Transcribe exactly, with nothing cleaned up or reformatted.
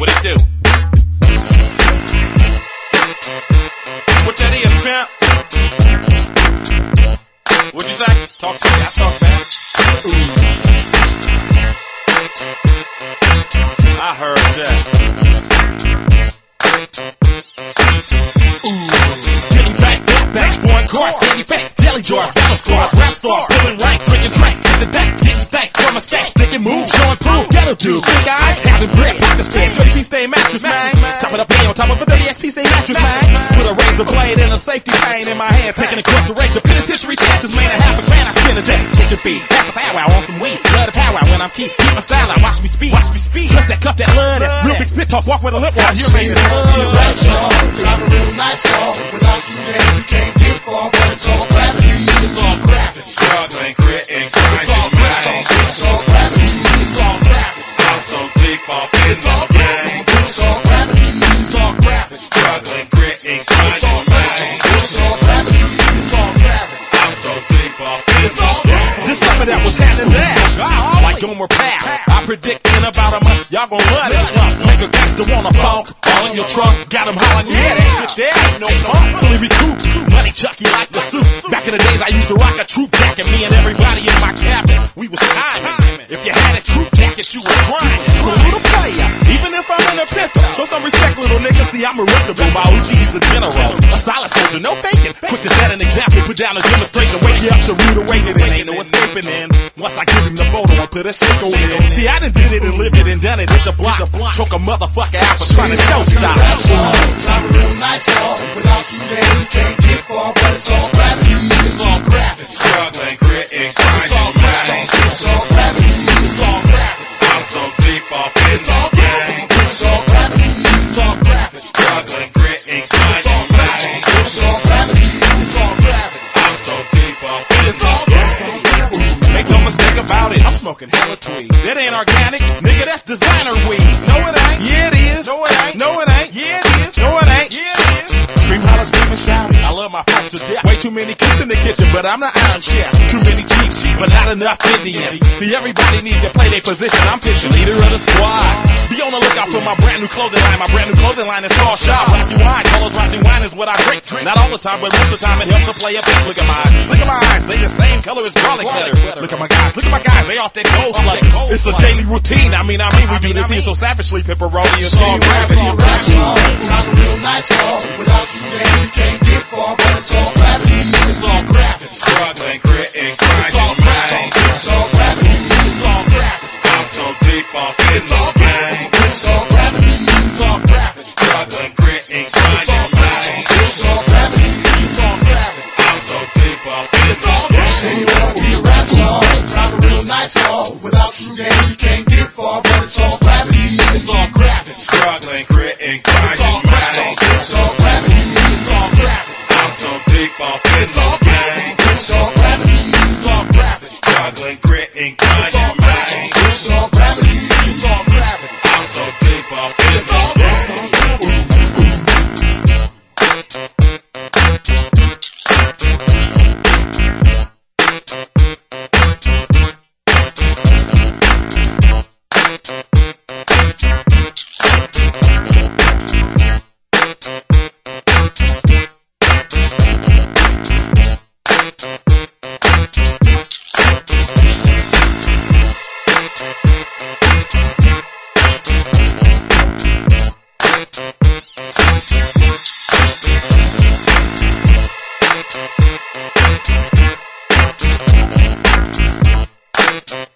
What it do? What that is, pimp? What'd you say? Talk to me, I talk back. I heard that. Spitting back, back, back, foreign cars, candy back, jelly jars, battle scars, rap stars, pulling rank, drinking drink, the back, getting stank from a stack, sticking move, showing proof, ghetto dude, think I having bread, pocket spin, dirty P stay mattress, man. Top of the pay on top of a dirty S P stay mattress, man. Put a razor blade and a safety pane in my hand, taking incarceration, penitentiary chances, man. A half a grand I spend a day, chicken feed, half a powwow on some weed, blood of powwow when I'm key, keep my style out, watch me speed, watch me speed, trust that cuff, that love, that real big spit talk, walk with a lip while you're making love. Drive a real nice car without you there, you can't get far, but it's all gravity. It's all gravity, struggling, grit and grind. It's all gravity. It's all gravity. It's all gravity. I'm so deep off. It's all gravity. It's all gravity. It's all gravity, struggling, grit and grind. It's all gravity. It's all gravity. It's all gravity. I'm so deep off. It's all gravity. Just some of that was happening there. Like Gomer Pyle. I predict in about a month, y'all gon' love this. Make a gangster wanna funk. All in your trunk. Got him hollering, yeah, that shit there ain't no punk. Fully recouped. Money Chucky like the suit. Back in the days I used to rock a troop jacket. Me and everybody in my cabin, we was timing. If you had a troop jacket, you was grinding. Salute a player, even if I'm in a pinto. Show some respect, little nigga. See, I'm a reputable. My O G is a general. A solid soldier, no faking. Quick to set an example, put down a demonstration. Wake you up to rude awakening. Ain't no escaping in. Once I give him the photo and put a shake on it. See, I done did it and lived it and done it. Hit the block, choke a motherfucker out for trying to show stop. Drive a real nice car without you there, you can't get far, but it's all gravity. It's all gravity, struggling, grit and grind. It's all gravity. It's all gravity. It's all gravity. I'm so deep off. It's all gravity. It's all gravity. It's all gravity, struggling, grit and grind. It's all gravity. It's all gravity. It's all gravity. I'm so deep off. It's all gravity. Make no mistake about it, I'm smoking hella tweed. That ain't organic, nigga, that's designer weed. No it ain't, yeah it is. No it ain't, no it ain't, yeah it is. No it ain't, yeah it is. Scream, holler, scream and shout. I love my folks to death. Way too many cooks in the kitchen, but I'm the iron chef. Too many chiefs, but not enough Indians. See, everybody needs to play their position. I'm pitching leader of the squad. Be on the lookout for my brand new clothing line. My brand new clothing line is called Shop. Rossi Wine, colors Rossi Wine is what I drink. Not all the time, but most of the time it helps to play a pick. Look at my eyes, look at my eyes. They the same color as garlic butter. Look at my guys, look at my guys. They off that cold slutting. It's a daily routine. I mean, I mean, we do this here so savagely. Pepperoni is all gravity. Drive a real nice car without you there, you can't get far, but it's all gravity. It's all gravity, struggling, grit and grind. It's all gravity. It's all gravity. It's all gravity. I'm so deep off. It's all gravity. It's all gravity. It's all gravity, struggling, grit and grind. It's all gravity. It's all gravity. It's all gravity. I'm so deep off. It's all gravity. Say you wanna be a rap star, drive a real nice car without you there, you can't get far, but it's all gravity. It's all gravity, struggling, grit and grind. It's all gravity. It's all gravity. It's all gravity. I'm so deep off. It's all gravity. It's all gravity. It's all gravity, struggling, grit and grind. It's all gravity. It's all gravity. It's all gravity. I'm so deep off. It's all gravity. Thank you.